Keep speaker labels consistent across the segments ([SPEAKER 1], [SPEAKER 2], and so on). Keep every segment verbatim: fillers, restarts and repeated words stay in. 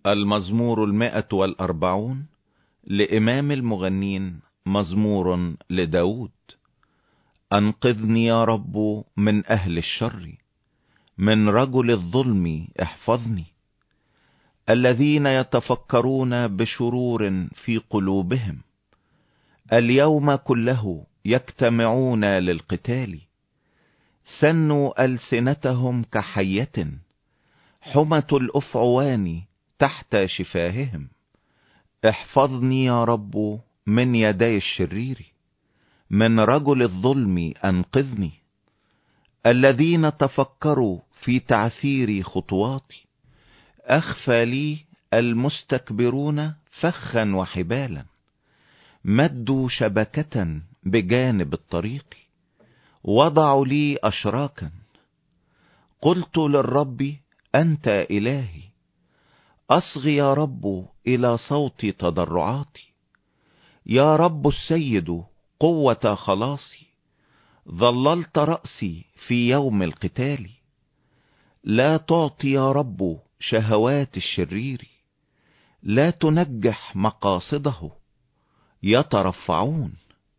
[SPEAKER 1] المزمور المائة والأربعون لإمام المغنين، مزمور لداود. أنقذني يا رب من أهل الشر، من رجل الظلم احفظني. الذين يتفكرون بشرور في قلوبهم، اليوم كله يجتمعون للقتال. سنوا ألسنتهم كحية، حمة الأفعوان تحت شفاههم. احفظني يا رب من يدي الشرير، من رجل الظلم أنقذني. الذين تفكروا في تعثير خطواتي، أخفى لي المستكبرون فخا وحبالا. مدوا شبكة بجانب الطريق، وضعوا لي أشراكا. قلت للرب أنت إلهي، أصغي يا رب إلى صوت تضرعاتي. يا رب السيد قوة خلاصي، ظللت رأسي في يوم القتال. لا تعطي يا رب شهوات الشرير، لا تنجح مقاصده، يترفعون.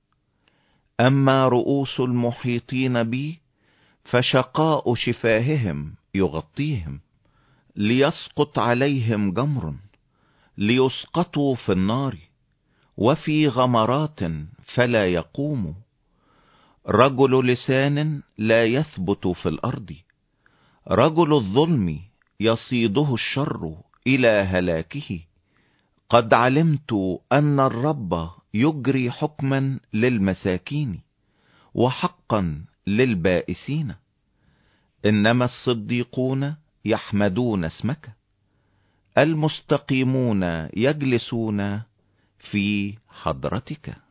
[SPEAKER 1] أما رؤوس المحيطين بي، فشقاء شفاههم يغطيهم. ليسقط عليهم جمر، ليسقطوا في النار، وفي غمرات فلا يقوموا. رجل لسان لا يثبت في الأرض، رجل الظلم يصيده الشر إلى هلاكه. قد علمت أن الرب يجري حكما للمساكين، وحقا للبائسين. إنما الصديقون يحمدون اسمك، المستقيمون يجلسون في حضرتك.